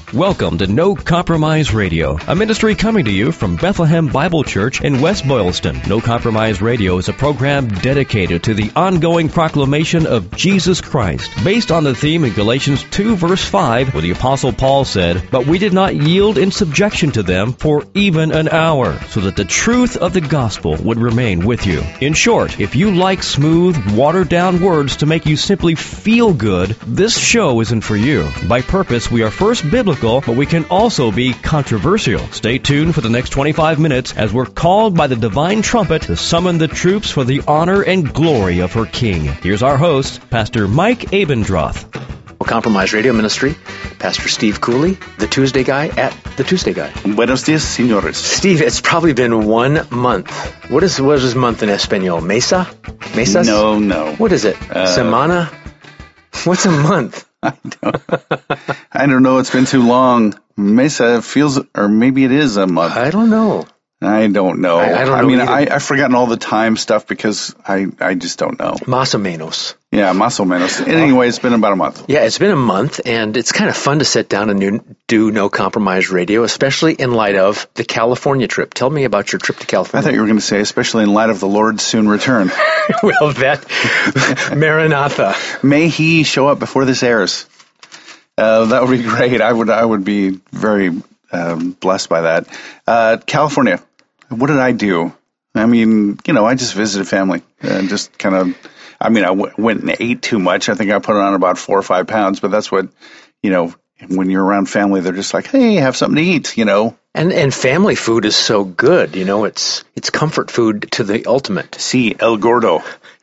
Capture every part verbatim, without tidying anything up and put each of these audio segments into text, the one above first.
Welcome to No Compromise Radio, a ministry coming to you from Bethlehem Bible Church in West Boylston. No Compromise Radio is a program dedicated to the ongoing proclamation of Jesus Christ, based on the theme in Galatians two, verse five, where the Apostle Paul said, "But we did not yield in subjection to them for even an hour, so that the truth of the gospel would remain with you." In short, if you like smooth, watered-down words to make you simply feel good, this show isn't for you. By purpose, we are first biblical, but we can also be controversial. Stay tuned for the next twenty-five minutes as we're called by the divine trumpet to summon the troops for the honor and glory of her King. Here's our host, Pastor Mike Abendroth. Compromise Radio Ministry, Pastor Steve Cooley, the Tuesday guy at the Tuesday Guy. Buenos dias, señores. Steve, it's probably been one month. What is what is month in Espanol? Mesa? Mesas? No, no. What is it? Uh, Semana? What's a month? I don't, I don't know. It's been too long. Mesa feels, or maybe it is a month. I don't know. I don't know. I, I don't I know mean, either. I, I've forgotten all the time stuff because I, I just don't know. Más o menos. Yeah, más o menos. Anyway, it's been about a month. Yeah, it's been a month, and it's kind of fun to sit down and do No Compromise Radio, especially in light of the California trip. Tell me about your trip to I California. thought you were going to say, especially in light of the Lord's soon return. Well, that, Maranatha. May He show up before this airs. Uh, that would be great. I would I would be very um, blessed by that. Uh, California, what did I do? I mean, you know, I just visited family and just kind of, I mean, I w- went and ate too much. I think I put on about four or five pounds, but that's what, you know, when you're around family, they're just like, hey, have something to eat, you know. And and family food is so good, you know, it's it's comfort food to the ultimate. Sí, El Gordo.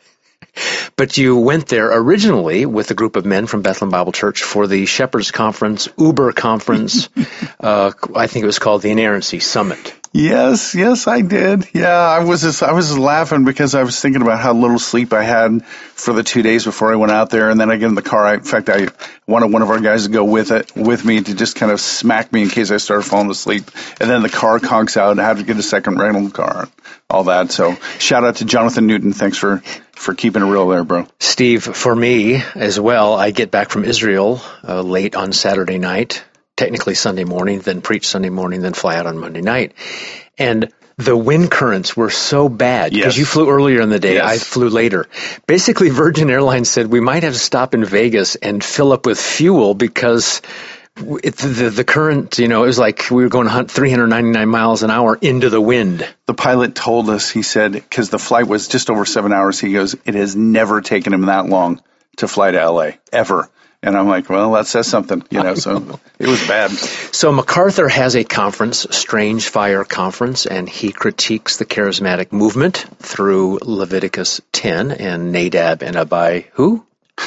But you went there originally with a group of men from Bethlehem Bible Church for the Shepherds Conference, Uber Conference. uh, I think it was called the Inerrancy Summit. Yes, yes, I did. Yeah, I was just, I was just laughing because I was thinking about how little sleep I had for the two days before I went out there, and then I get in the car. I, in fact, I wanted one of our guys to go with it with me to just kind of smack me in case I started falling asleep. And then the car conks out, and I had to get a second rental car, and all that. So shout out to Jonathan Newton. Thanks for for keeping it real there, bro. Steve, for me as well, I get back from Israel uh, late on Saturday night. Technically Sunday morning, then preach Sunday morning, then fly out on Monday night. And the wind currents were so bad because Yes. you flew earlier in the day. Yes. I flew later. Basically, Virgin Airlines said we might have to stop in Vegas and fill up with fuel because it, the, the current, you know, it was like we were going three hundred ninety-nine miles an hour into the wind. The pilot told us, he said, because the flight was just over seven hours, he goes, it has never taken him that long to fly to L A, ever. And I'm like, well, that says something, you know, so it was bad. So MacArthur has a conference, Strange Fire Conference, and he critiques the charismatic movement through Leviticus ten and Nadab and Abihu.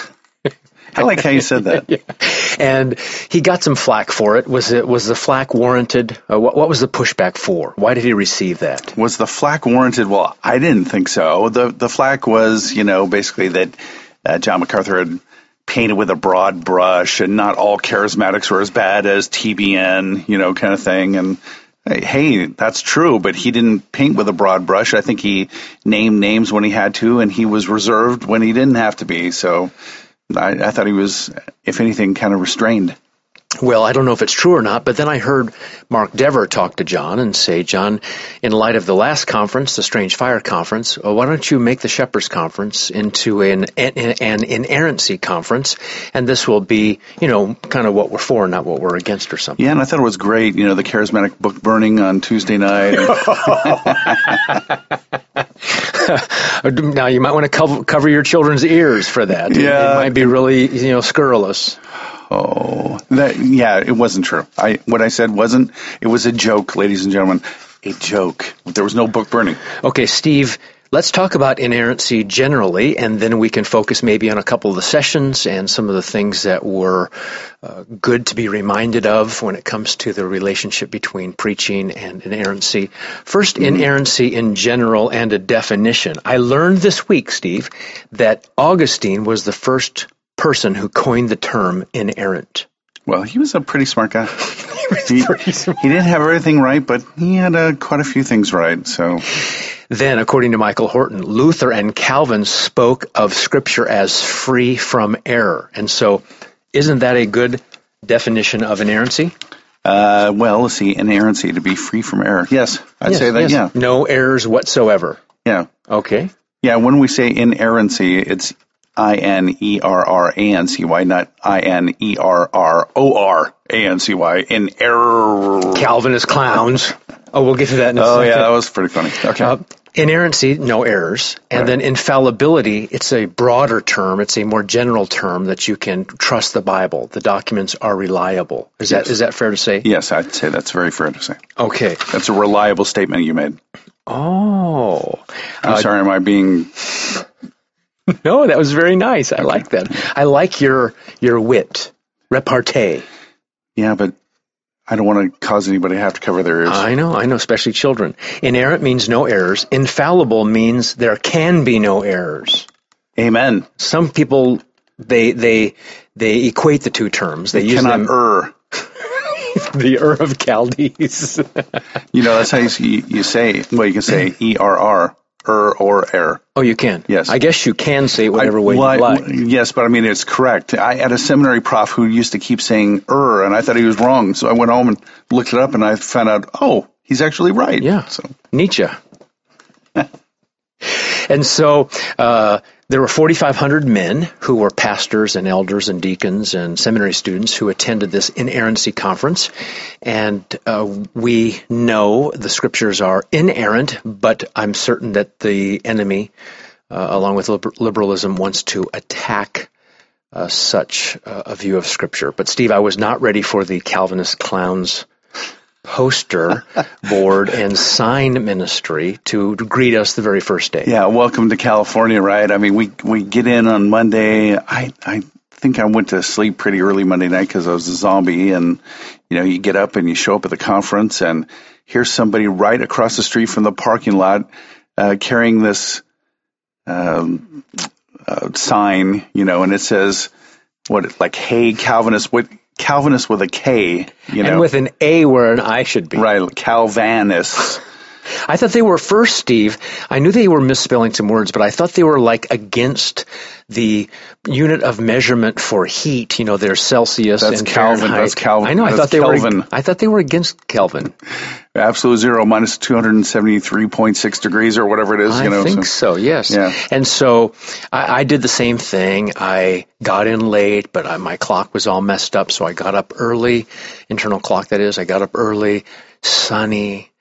I like how you said that. Yeah. And he got some flack for it. Was it was the flack warranted? Uh, what, what was the pushback for? Why did he receive that? Was the flack warranted? Well, I didn't think so. The the flack was, you know, basically that uh, John MacArthur had painted with a broad brush, and not all charismatics were as bad as T B N, you know, kind of thing. And hey, that's true, but he didn't paint with a broad brush. I think he named names when he had to, and he was reserved when he didn't have to be. So I, I thought he was, if anything, kind of restrained. Well, I don't know if it's true or not, but then I heard Mark Dever talk to John and say, John, in light of the last conference, the Strange Fire Conference, well, why don't you make the Shepherds Conference into an, an, an inerrancy conference, and this will be, you know, kind of what we're for, not what we're against or something. Yeah, and I thought it was great, you know, the charismatic book burning on Tuesday night. Now, you might want to cover, cover your children's ears for that. Yeah. It might be really, you know, scurrilous. Oh, that, yeah, it wasn't true. I what I said wasn't. It was a joke, ladies and gentlemen. A joke. There was no book burning. Okay, Steve, let's talk about inerrancy generally, and then we can focus maybe on a couple of the sessions and some of the things that were uh, good to be reminded of when it comes to the relationship between preaching and inerrancy. First, mm-hmm. inerrancy in general and a definition. I learned this week, Steve, that Augustine was the first person who coined the term inerrant. Well, he was a pretty smart guy. he, he, pretty smart. he didn't have everything right, but he had uh, quite a few things right. So, then, according to Michael Horton, Luther and Calvin spoke of Scripture as free from error. And so, isn't that a good definition of inerrancy? Uh, well, let's see, inerrancy, to be free from error. Yes, I'd yes, say that, yes. yeah. No errors whatsoever. Yeah. Okay. Yeah, when we say inerrancy, it's I N E R R A N C Y, not I N E R R O R A N C Y, in error. Calvinist clowns. Oh, we'll get to that in a oh, second. Oh, yeah, that was pretty funny. Okay. Uh, inerrancy, no errors. And right. then infallibility, it's a broader term. It's a more general term that you can trust the Bible. The documents are reliable. Is yes. that is that fair to say? Yes, I'd say that's very fair to say. Okay. That's a reliable statement you made. Oh. I'm uh, sorry, am I being... No, that was very nice. I like that. I like your your wit, repartee. Yeah, but I don't want to cause anybody to have to cover their ears. I know, I know, especially children. Inerrant means no errors. Infallible means there can be no errors. Amen. Some people, they they they equate the two terms. They, they use cannot them, err. The Ur of Chaldees. You know, that's how you, you say, well, you can say E R R. Er or err. Oh, you can? Yes. I guess you can say it whatever I, way well, you like. I, yes, but I mean, it's correct. I had a seminary prof who used to keep saying er, and I thought he was wrong. So I went home and looked it up, and I found out, oh, he's actually right. Yeah. So. Nietzsche. And so uh, there were forty-five hundred men who were pastors and elders and deacons and seminary students who attended this inerrancy conference. And uh, we know the scriptures are inerrant, but I'm certain that the enemy, uh, along with liber- liberalism, wants to attack uh, such uh, a view of scripture. But, Steve, I was not ready for the Calvinist clowns poster board and sign ministry to greet us the very first day. Yeah, welcome to California, right? I mean, we we get in on Monday. I I think I went to sleep pretty early Monday night because I was a zombie, and you know, you get up and you show up at the conference, and here's somebody right across the street from the parking lot uh, carrying this um, uh, sign, you know, and it says what, like, "Hey, Calvinist," what? Calvinist with a K, you know. And with an A where an I should be. Right, Calvanists. I thought they were first, Steve. I knew they were misspelling some words, but I thought they were like against the unit of measurement for heat. You know, there's Celsius that's and Calvin. Fahrenheit. That's Calvin. I know. I that's thought they Kelvin. were. I thought they were against Kelvin. Absolute zero minus two hundred seventy-three point six degrees or whatever it is. I you know, think so. so yes. Yeah. And so I, I did the same thing. I got in late, but I, my clock was all messed up, so I got up early. Internal clock, that is. I got up early, sunny,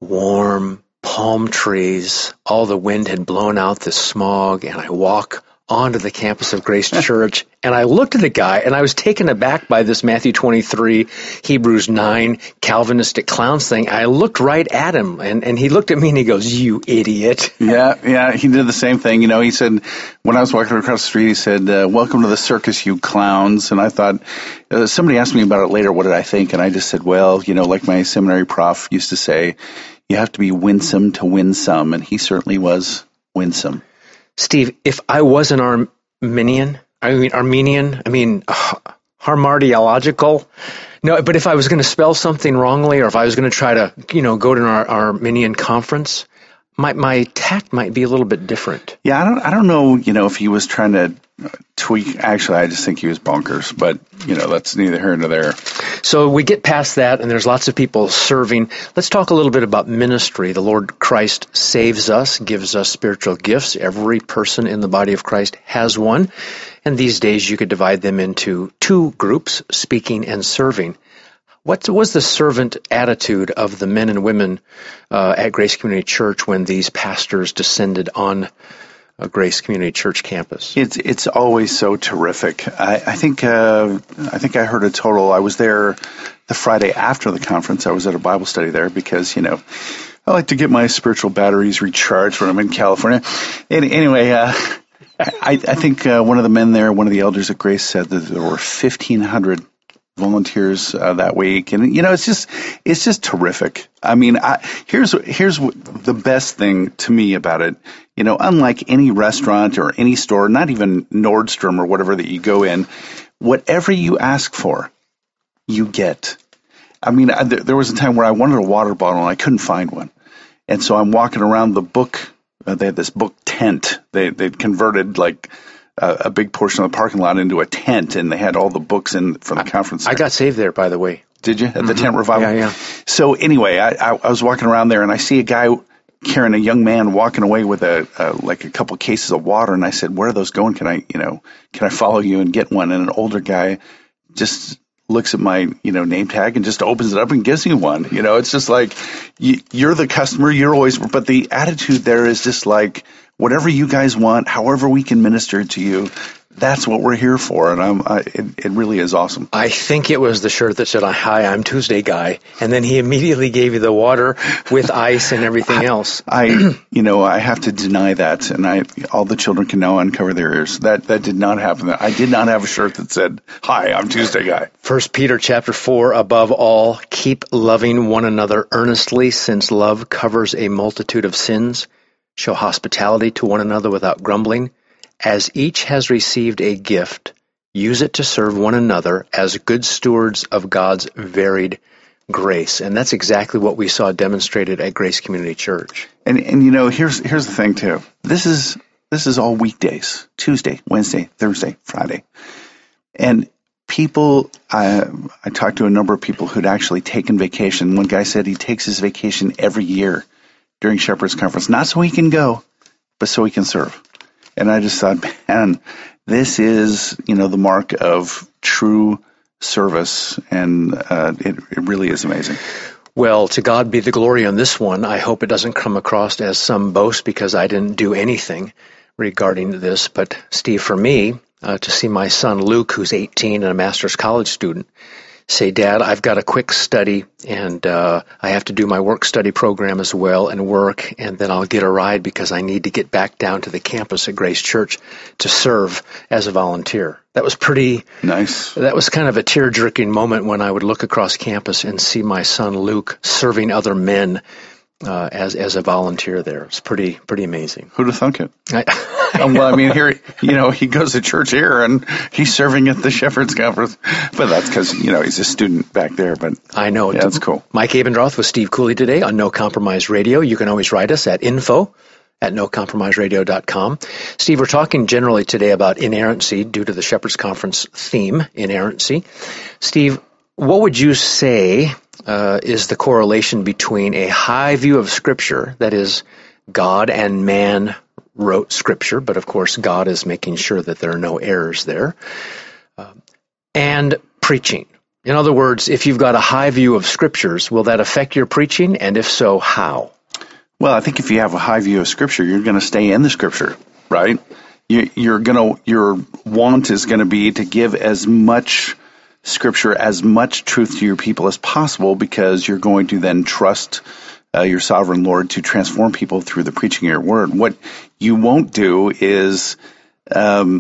warm. Palm trees, all the wind had blown out the smog, and I walk onto the campus of Grace Church, and I looked at the guy, and I was taken aback by this Matthew twenty-three, Hebrews nine, Calvinistic clowns thing. I looked right at him, and, and he looked at me, and he goes, "You idiot." Yeah, yeah, he did the same thing. You know, he said, when I was walking across the street, he said, uh, "Welcome to the circus, you clowns." And I thought, uh, somebody asked me about it later, what did I think? And I just said, well, you know, like my seminary prof used to say, you have to be winsome to win some, and he certainly was winsome. Steve, if I was an Arminian, I mean Armenian, I mean uh, Harmardiological, no, but if I was going to spell something wrongly, or if I was going to try to, you know, go to an Ar- Arminian conference, my my tact might be a little bit different. Yeah, I don't I don't know, you know, if he was trying to tweak. Actually, I just think he was bonkers, but you know, that's neither here nor there. So we get past that, and there's lots of people serving. Let's talk a little bit about ministry. The Lord Christ saves us, gives us spiritual gifts. Every person in the body of Christ has one. And these days you could divide them into two groups, speaking and serving. What was the servant attitude of the men and women uh, at Grace Community Church when these pastors descended on a Grace Community Church campus? It's it's always so terrific. I, I think uh, I think I heard a total. I was there the Friday after the conference. I was at a Bible study there because, you know, I like to get my spiritual batteries recharged when I'm in California. Any, anyway, uh, I, I think uh, one of the men there, one of the elders at Grace, said that there were fifteen hundred volunteers uh, that week, and you know, it's just it's just terrific. I mean, I, here's here's what, the best thing to me about it. You know, unlike any restaurant or any store, not even Nordstrom or whatever that you go in, whatever you ask for, you get. I mean, I, there was a time where I wanted a water bottle and I couldn't find one, and so I'm walking around the book. Uh, they had this book tent. They they'd converted like a, a big portion of the parking lot into a tent, and they had all the books in from the conference center. I got saved there, by the way. Did you? At Mm-hmm. the tent revival? Yeah, yeah. So anyway, I, I, I was walking around there, and I see a guy carrying a young man walking away with a, a like a couple cases of water, and I said, "Where are those going? Can I, you know, can I follow you and get one?" And an older guy just looks at my, you know, name tag and just opens it up and gives me one. You know, it's just like you, you're the customer. You're always, but the attitude there is just like, whatever you guys want, however we can minister to you, that's what we're here for. And I'm, I, it, it really is awesome. I think it was the shirt that said, "Hi, I'm Tuesday Guy," and then he immediately gave you the water with ice and everything else. I, you know, I have to deny that, and I, all the children can now uncover their ears. That that did not happen. I did not have a shirt that said, "Hi, I'm Tuesday Guy." First Peter chapter four, above all, keep loving one another earnestly, since love covers a multitude of sins. Show hospitality to one another without grumbling. As each has received a gift, use it to serve one another as good stewards of God's varied grace. And that's exactly what we saw demonstrated at Grace Community Church. And and you know, here's here's the thing too. This is this is all weekdays: Tuesday, Wednesday, Thursday, Friday. And people, I I talked to a number of people who'd actually taken vacation. One guy said he takes his vacation every year during Shepherd's Conference, not so he can go, but so he can serve. And I just thought, man, this is, you know, the mark of true service, and uh, it, it really is amazing. Well, to God be the glory on this one. I hope it doesn't come across as some boast because I didn't do anything regarding this. But, Steve, for me, uh, to see my son Luke, who's eighteen and a master's college student, say, "Dad, I've got a quick study, and uh, I have to do my work study program as well and work, and then I'll get a ride because I need to get back down to the campus at Grace Church to serve as a volunteer." That was pretty nice. That was kind of a tear-jerking moment when I would look across campus and see my son Luke serving other men uh, as as a volunteer there. It's pretty pretty amazing. Who'd have thunk it? I, Um, well, I mean, here, you know, he goes to church here, and he's serving at the Shepherd's Conference. But that's because, you know, he's a student back there. But I know. Yeah, that's cool. Mike Abendroth with Steve Cooley today on No Compromise Radio. You can always write us at info at no compromise radio dot com. Steve, we're talking generally today about inerrancy due to the Shepherd's Conference theme, inerrancy. Steve, what would you say uh, is the correlation between a high view of Scripture, that is, God and man wrote Scripture, but of course God is making sure that there are no errors there, um, and preaching? In other words, if you've got a high view of Scriptures, will that affect your preaching, and if so, how? Well, I think if you have a high view of Scripture, you're going to stay in the Scripture, right? You, you're going to, your want is going to be to give as much Scripture, as much truth to your people as possible, because you're going to then trust Uh, your sovereign Lord to transform people through the preaching of your word. What you won't do is um,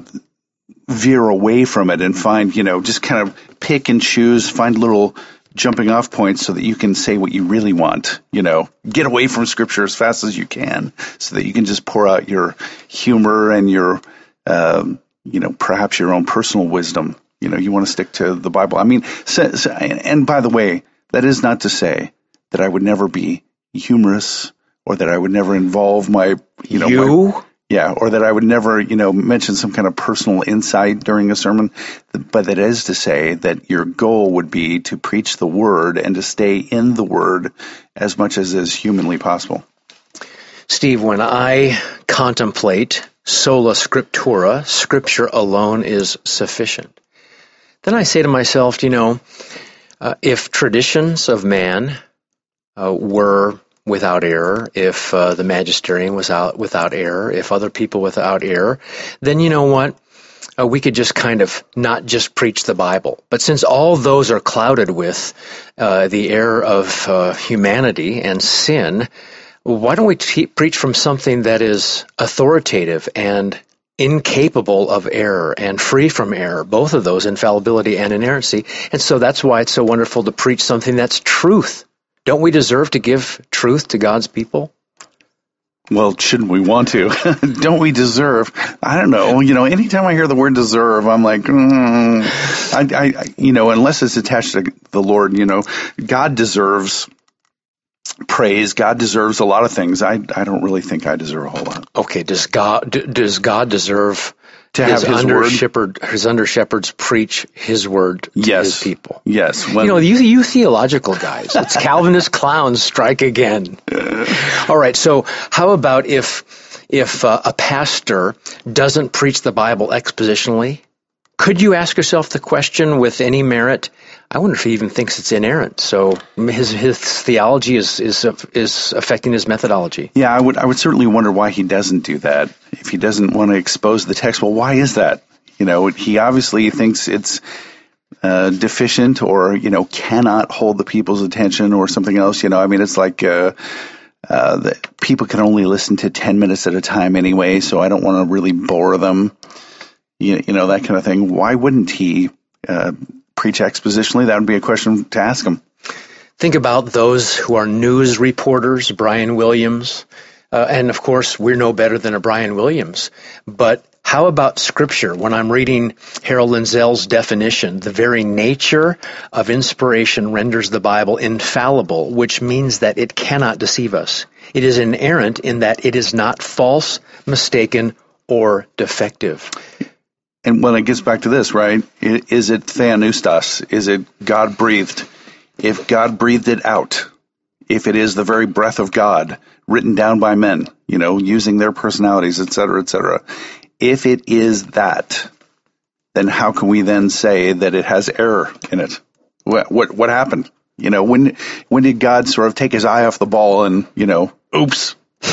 veer away from it and find, you know, just kind of pick and choose, find little jumping off points so that you can say what you really want. You know, get away from Scripture as fast as you can so that you can just pour out your humor and your, um, you know, perhaps your own personal wisdom. You know, you want to stick to the Bible. I mean, so, so, and by the way, that is not to say that I would never be humorous, or that I would never involve my, you know, you? My, yeah, or that I would never, you know, mention some kind of personal insight during a sermon. But that is to say that your goal would be to preach the word and to stay in the word as much as is humanly possible. Steve, when I contemplate sola scriptura, Scripture alone is sufficient, then I say to myself, you know, uh, if traditions of man uh, were without error, if uh, the magisterium was out without error, if other people without error, then you know what? Uh, we could just kind of not just preach the Bible. But since all those are clouded with uh, the error of uh, humanity and sin, why don't we te- preach from something that is authoritative and incapable of error and free from error, both of those, infallibility and inerrancy? And so that's why it's so wonderful to preach something that's truth. Don't we deserve to give truth to God's people? Well, shouldn't we want to? Don't we deserve? I don't know. You know, anytime I hear the word deserve, I'm like, mm, I, I, you know, unless it's attached to the Lord, you know, God deserves praise. God deserves a lot of things. I, I don't really think I deserve a whole lot. Okay, does God d- does God deserve to his have his under word. shepherd, his under shepherds preach his word to Yes. his people. Yes. When, You know, you, you theological guys, it's Calvinist clowns strike again. All right, so how about if if uh, a pastor doesn't preach the Bible expositionally? Could you ask yourself the question with any merit? I wonder if he even thinks it's inerrant. So his his theology is is is affecting his methodology. Yeah, I would I would certainly wonder why he doesn't do that. If he doesn't want to expose the text, well, why is that? You know, he obviously thinks it's uh, deficient, or you know, cannot hold the people's attention, or something else. You know, I mean, it's like uh, uh, the, people can only listen to ten minutes at a time anyway, so I don't want to really bore them. You, you know, that kind of thing. Why wouldn't he uh, preach expositionally? That would be a question to ask him. Think about those who are news reporters, Brian Williams, uh, and of course, we're no better than a Brian Williams. But how about Scripture? When I'm reading Harold Lindsell's definition, the very nature of inspiration renders the Bible infallible, which means that it cannot deceive us. It is inerrant in that it is not false, mistaken, or defective. And when it gets back to this, right, is it theanoustos? Is it God-breathed? If God breathed it out, if it is the very breath of God written down by men, you know, using their personalities, et cetera, et cetera, if it is that, then how can we then say that it has error in it? What what, what happened? You know, when when did God sort of take his eye off the ball and, you know, oops?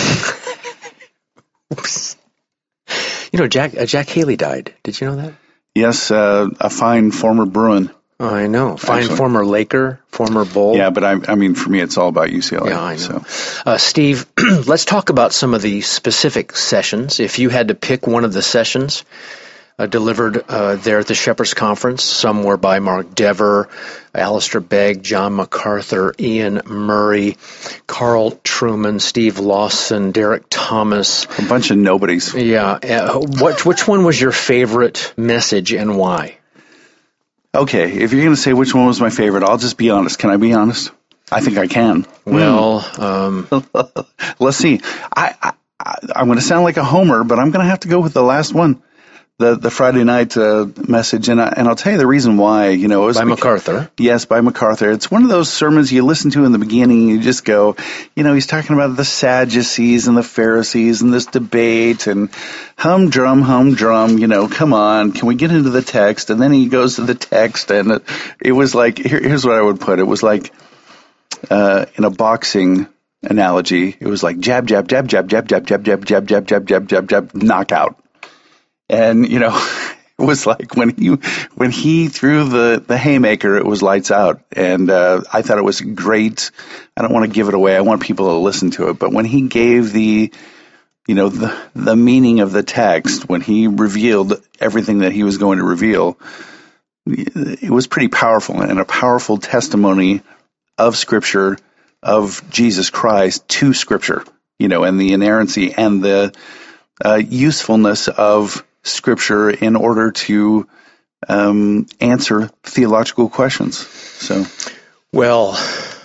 Oops. You know, Jack uh, Jack Haley died. Did you know that? Yes, uh, a fine former Bruin. Oh, I know. Fine Actually. former Laker, former Bull. Yeah, but I, I mean, for me, it's all about U C L A. Yeah, I know. So. Uh, Steve, let's talk about some of the specific sessions. If you had to pick one of the sessions uh, delivered uh, there at the Shepherds Conference, some were by Mark Dever, Alistair Begg, John MacArthur, Ian Murray, Carl Truman, Steve Lawson, Derek Thomas. A bunch of nobodies. Yeah. Uh, what, which one was your favorite message and why? Okay, if you're going to say which one was my favorite, I'll just be honest. Can I be honest? I think I can. Well, um, let's see. I, I, I'm going to sound like a homer, but I'm going to have to go with the last one, the the Friday night uh, message, and I, and I'll tell you the reason why. You know, it was by because, MacArthur. Yes, by MacArthur. It's one of those sermons you listen to in the beginning, and you just go, you know, he's talking about the Sadducees and the Pharisees and this debate and humdrum, humdrum. You know, come on, can we get into the text? And then he goes to the text, and it, it was like, here, here's what I would put: it was like uh, in a boxing analogy, it was like jab, jab, jab, jab, jab, jab, jab, jab, jab, jab, jab, jab, jab, jab, knockout. And, you know, it was like when he when he threw the, the haymaker, it was lights out. And uh, I thought it was great. I don't want to give it away. I want people to listen to it. But when he gave the, you know, the, the meaning of the text, when he revealed everything that he was going to reveal, it was pretty powerful and a powerful testimony of Scripture, of Jesus Christ to Scripture, you know, and the inerrancy and the uh, usefulness of Scripture in order to um, answer theological questions. So, well,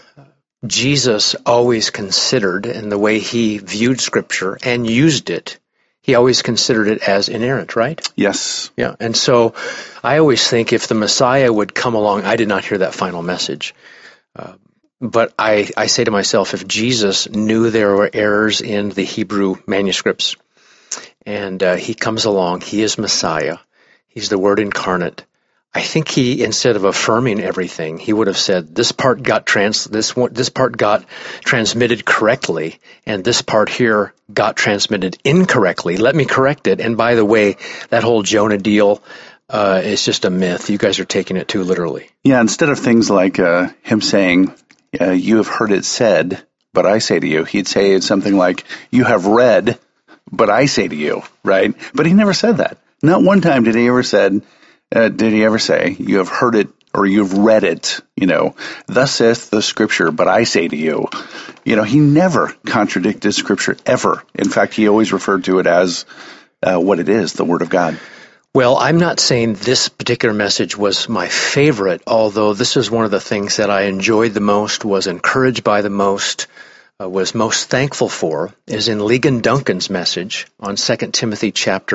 Jesus always considered, in the way he viewed Scripture and used it, he always considered it as inerrant, right? yes. Yeah, and so I always think if the Messiah would come along, I did not hear that final message, uh, but I, I say to myself, if Jesus knew there were errors in the Hebrew manuscripts, and uh, he comes along, he is Messiah, he's the Word incarnate, I think he, instead of affirming everything, he would have said, this part got trans this one, this part got transmitted correctly, and this part here got transmitted incorrectly. Let me correct it. And by the way, that whole Jonah deal uh, is just a myth. You guys are taking it too literally. Yeah, instead of things like uh, him saying, uh, you have heard it said, but I say to you, he'd say something like, you have read, but I say to you, right? But he never said that. Not one time did he ever said, uh, did he ever say, you have heard it or you've read it, you know, thus saith the Scripture, but I say to you. You know, he never contradicted Scripture, ever. In fact, he always referred to it as uh, what it is, the Word of God. Well, I'm not saying this particular message was my favorite, although this is one of the things that I enjoyed the most, was encouraged by the most, uh, was most thankful for, is in Ligon Duncan's message on Second Timothy chapter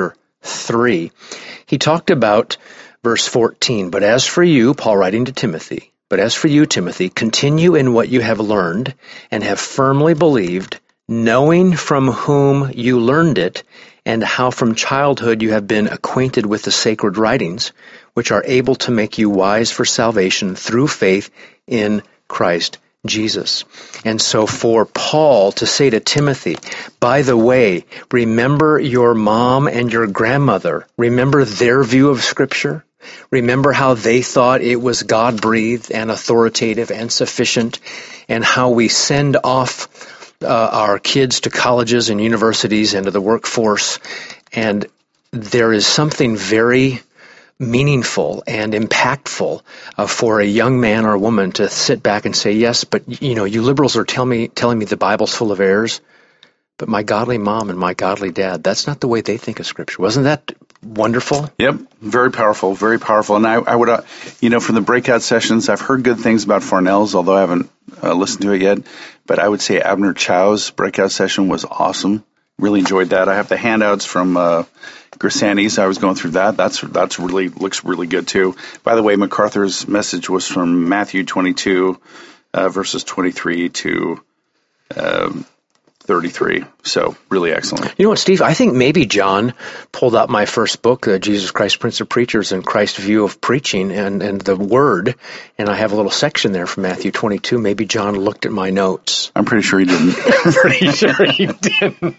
three. He talked about verse fourteen, but as for you, Paul writing to Timothy, but as for you, Timothy, continue in what you have learned and have firmly believed, knowing from whom you learned it, and how from childhood you have been acquainted with the sacred writings, which are able to make you wise for salvation through faith in Christ Jesus. And so for Paul to say to Timothy, by the way, remember your mom and your grandmother. Remember their view of Scripture. Remember how they thought it was God-breathed and authoritative and sufficient, and how we send off uh, our kids to colleges and universities and to the workforce. And there is something very meaningful and impactful uh, for a young man or a woman to sit back and say, yes, but you know, you liberals are tell me, telling me the Bible's full of errors, but my godly mom and my godly dad, that's not the way they think of Scripture. Wasn't that wonderful? Yep, very powerful, very powerful. And I, I would, uh, you know, from the breakout sessions, I've heard good things about Farnell's, although I haven't uh, listened to it yet. But I would say Abner Chow's breakout session was awesome. Really enjoyed that. I have the handouts from uh, Grisani's. I was going through that. That's that's really looks really good too. By the way, MacArthur's message was from Matthew twenty-two, uh, verses twenty-three to um, thirty-three. So really excellent. You know what, Steve? I think maybe John pulled out my first book, uh, Jesus Christ, Prince of Preachers, and Christ's View of Preaching, and, and the Word, and I have a little section there from Matthew twenty-two. Maybe John looked at my notes. I'm pretty sure he didn't. I'm pretty sure he didn't.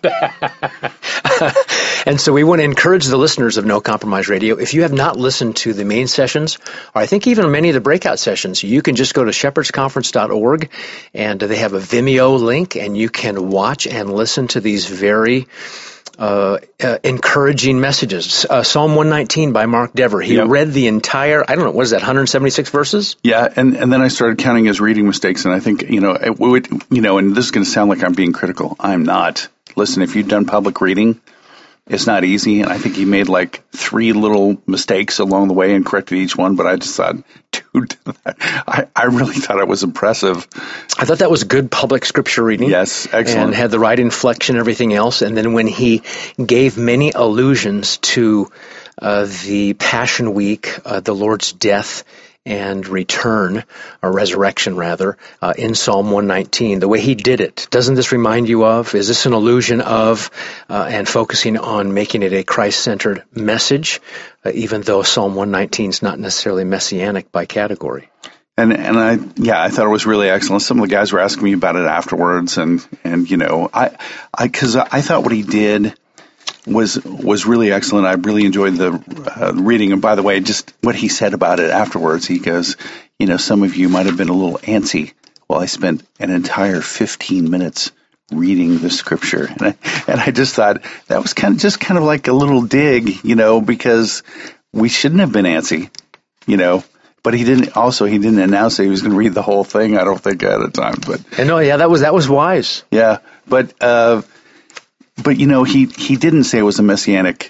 And so we want to encourage the listeners of No Compromise Radio. If you have not listened to the main sessions, or I think even many of the breakout sessions, you can just go to shepherds conference dot org, and they have a Vimeo link, and you can watch and listen to these very uh, uh, encouraging messages. Uh, Psalm one nineteen by Mark Dever. He yep. read the entire, I don't know, what is that, one hundred seventy-six verses? Yeah, and, and then I started counting his reading mistakes, and I think, you know, it would, you know, and this is going to sound like I'm being critical. I'm not. Listen, if you've done public reading, it's not easy, and I think he made like three little mistakes along the way and corrected each one, but I just thought, dude, I, I really thought it was impressive. I thought that was good public scripture reading. Yes, excellent. And had the right inflection and everything else. And then when he gave many allusions to uh, the Passion Week, uh, the Lord's death and return, or resurrection rather, uh, in Psalm one nineteen, the way he did it. Doesn't this remind you of, is this an allusion of, uh, and focusing on making it a Christ-centered message, uh, even though Psalm one nineteen is not necessarily messianic by category? And and I yeah I thought it was really excellent. Some of the guys were asking me about it afterwards, and and you know I I because I thought what he did was was really excellent. I really enjoyed the uh, reading. And by the way, just what he said about it afterwards, he goes, you know, some of you might have been a little antsy. Well, I spent an entire fifteen minutes reading the scripture, and I, and I just thought that was kind of just kind of like a little dig, you know, because we shouldn't have been antsy, you know. But he didn't. Also, he didn't announce that he was going to read the whole thing. I don't think at a time. But and no, yeah, that was that was wise. Yeah, but uh, but you know, he he didn't say it was a messianic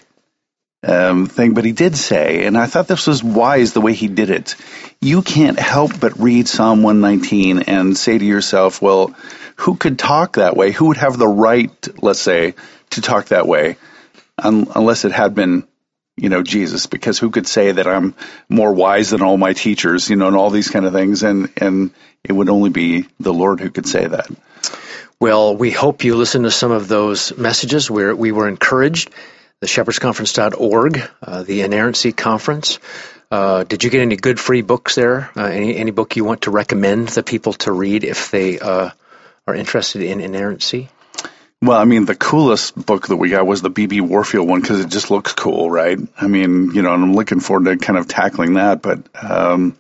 um, thing, but he did say, and I thought this was wise the way he did it. You can't help but read Psalm one nineteen and say to yourself, well, who could talk that way? Who would have the right, let's say, to talk that way, un- unless it had been, you know, Jesus, because who could say that I'm more wise than all my teachers, you know, and all these kind of things, and, and it would only be the Lord who could say that. Well, we hope you listen to some of those messages where we were encouraged. The shepherds conference dot org, uh, the Inerrancy Conference. Uh, did you get any good free books there? Uh, any, any book you want to recommend the people to read if they uh, are interested in inerrancy? Well, I mean, the coolest book that we got was the B B Warfield one because it just looks cool, right? I mean, you know, and I'm looking forward to kind of tackling that. But um,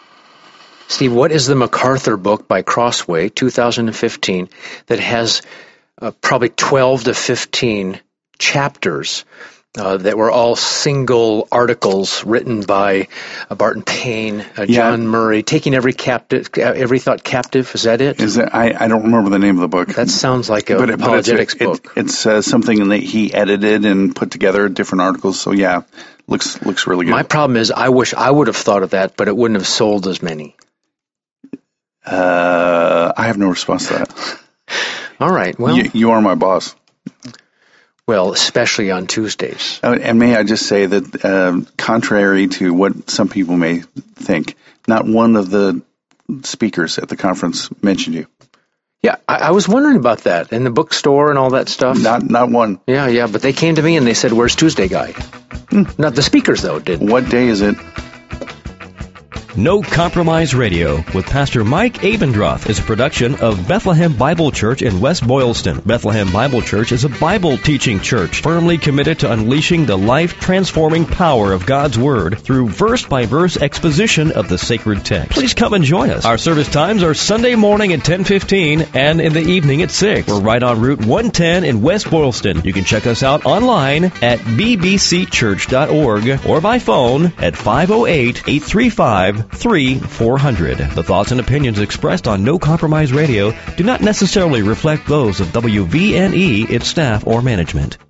Steve, what is the MacArthur book by Crossway, two thousand fifteen, that has uh, probably twelve to fifteen chapters uh, that were all single articles written by uh, Barton Payne, uh, John yeah. Murray, taking every captive, every thought captive? Is that it? Is it? I, I don't remember the name of the book. That sounds like an apologetics but it's, book. It, it's uh, something that he edited and put together different articles. So yeah, looks looks really good. My problem is, I wish I would have thought of that, but it wouldn't have sold as many. Uh, I have no response to that. All right. Well, you, you are my boss. Well, especially on Tuesdays. Oh, and may I just say that, um, contrary to what some people may think, not one of the speakers at the conference mentioned you. Yeah, I, I was wondering about that in the bookstore and all that stuff. Not, not one. Yeah, yeah, but they came to me and they said, "Where's Tuesday Guy?" Hmm. Not the speakers, though, did. What day is it? No Compromise Radio with Pastor Mike Abendroth is a production of Bethlehem Bible Church in West Boylston. Bethlehem Bible Church is a Bible teaching church firmly committed to unleashing the life-transforming power of God's Word through verse-by-verse exposition of the sacred text. Please come and join us. Our service times are Sunday morning at ten fifteen and in the evening at six. We're right on Route one ten in West Boylston. You can check us out online at b b c church dot org or by phone at five oh eight, eight three five, three four hundred. The thoughts and opinions expressed on No Compromise Radio do not necessarily reflect those of W V N E, its staff, or management.